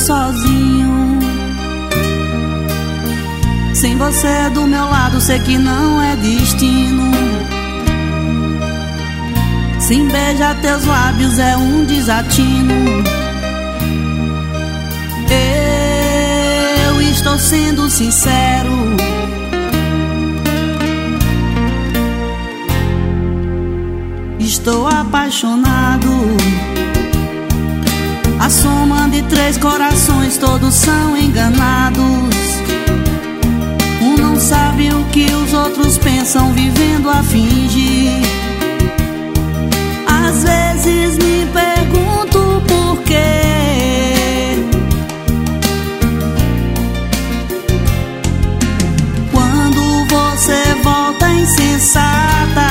sozinho. Sem você do meu lado, sei que não é destino. Sem beijar teus lábios é um desatino. Eu estou sendo sincero. Estou apaixonado. A soma de 3 corações, todos são enganados. Um não sabe o que os outros pensam, vivendo a fingir. Às vezes me pergunto por quê. Quando você volta insensata,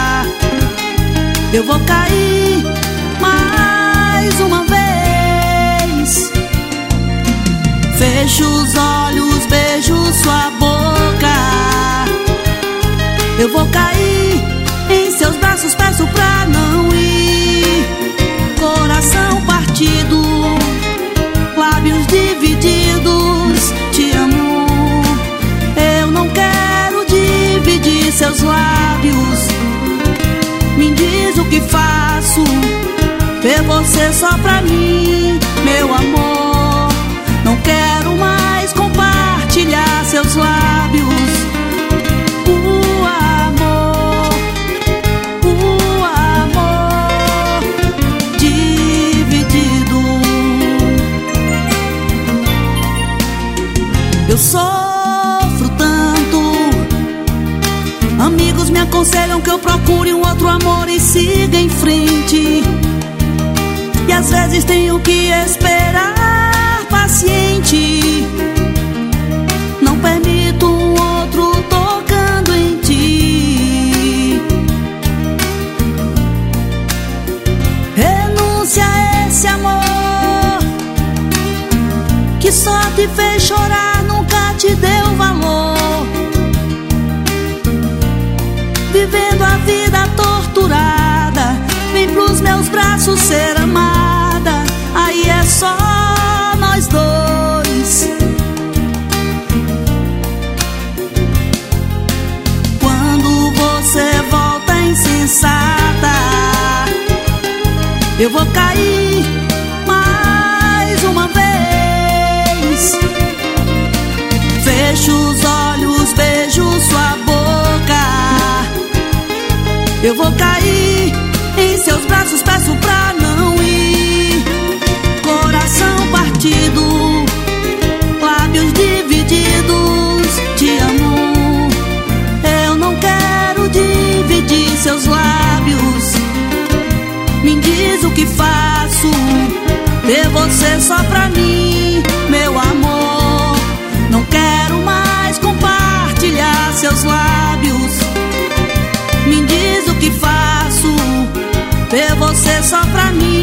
eu vou cair mais uma vez. Fecho os olhos, beijo sua boca. Eu vou cair em seus braços, peço pra não ir. Coração partido, lábios divididos. Te amo, eu não quero dividir seus lábios. Me diz o que faço, ter você só pra mim, meu amor. Não quero mais compartilhar seus lábios. O amor dividido. Eu sofro tanto. Amigos me aconselham que eu procure um outro amor e siga em frente. E às vezes tenho que esperar paciente. Não permito um outro tocando em ti. Renúncia a esse amor que só te fez chorar, nunca te deu valor. Vivendo a vida torturada, vem pros meus braços ser amada. Aí é só nós dois. Quando você volta insensata, eu vou cair mais uma vez. Fecho os olhos, beijo sua boca. Eu vou cair em seus braços, peço pra não ir. Coração partido, lábios divididos. Te amo, eu não quero dividir seus lábios. Me diz o que faço, ter você só pra mim, meu amor. Não quero mais compartilhar seus lábios. Me diz o que faço, ter você só pra mim.